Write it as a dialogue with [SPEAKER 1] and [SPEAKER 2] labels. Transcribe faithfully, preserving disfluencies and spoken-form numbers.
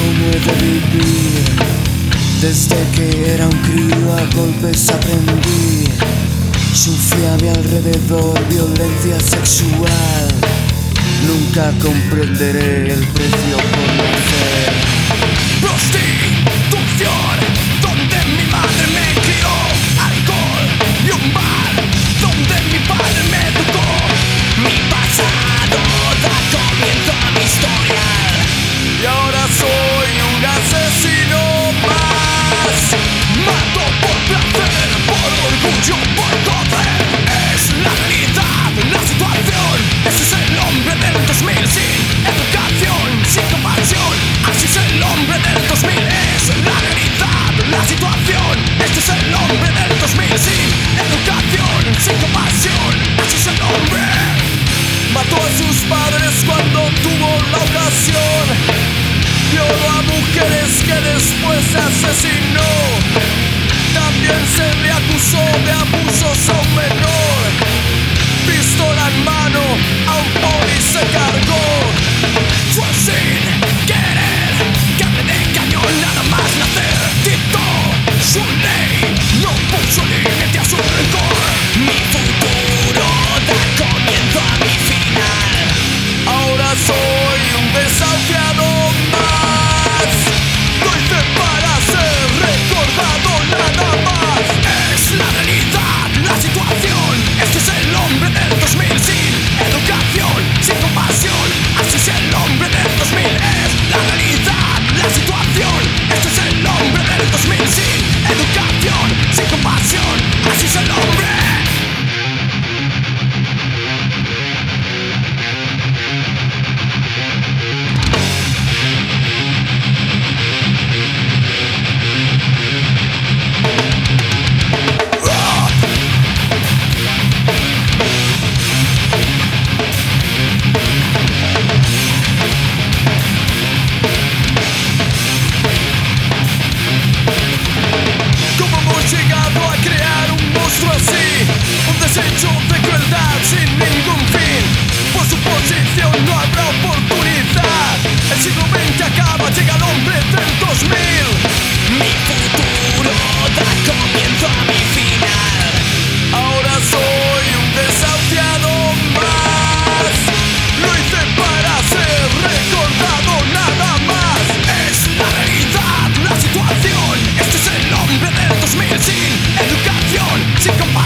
[SPEAKER 1] cómo he de vivir. Desde que era un crío a golpes aprendí. Sufrí a mi alrededor violencia sexual. Nunca comprenderé el precio por nacer.
[SPEAKER 2] Prostitución, donde mi madre me crió. Alcohol y un bar, donde mi padre me educó. Mi pasado da comienzo a mi historia.
[SPEAKER 1] Y ahora soy un asesino más.
[SPEAKER 2] Mato por placer, por orgullo, por poder. Es la realidad, la situación. Ese es el hombre del dos mil sin educación, sin compasión. Así es el hombre del dos mil. Es la realidad, la situación. Este es el hombre del dos mil sin educación, sin compasión. Así es el hombre.
[SPEAKER 1] Mató a sus padres cuando tuvo la ocasión. Violó a mujeres que después asesinó. También se le acusó de abusos a un menor. Pistola en mano, a un poli se cargó.
[SPEAKER 2] Fue sin querer, carne de cañón nada más nacer. Dictó su ley, no puso límite a su rencor. Mi futuro da comienzo a mi final.
[SPEAKER 1] Ahora soy un desafiado más. No hice para ser recordado nada más.
[SPEAKER 2] Es la realidad, la situación. Este es el hombre del dos mil sin educación, sin compasión. Así es el hombre del dos mil. Es la realidad, la situación. Este es el hombre del dos mil sin educación, sin compasión. Así es el hombre.
[SPEAKER 1] Hecho de crueldad sin ningún fin. Por su posición no habrá oportunidad. El siglo veinte acaba, llega el hombre del dos mil.
[SPEAKER 2] Mi futuro da comienzo a mi final.
[SPEAKER 1] Ahora soy un desafiado más. Lo hice para ser recordado nada más.
[SPEAKER 2] Es la realidad, la situación. Este es el hombre del dos mil sin educación, sin compasión.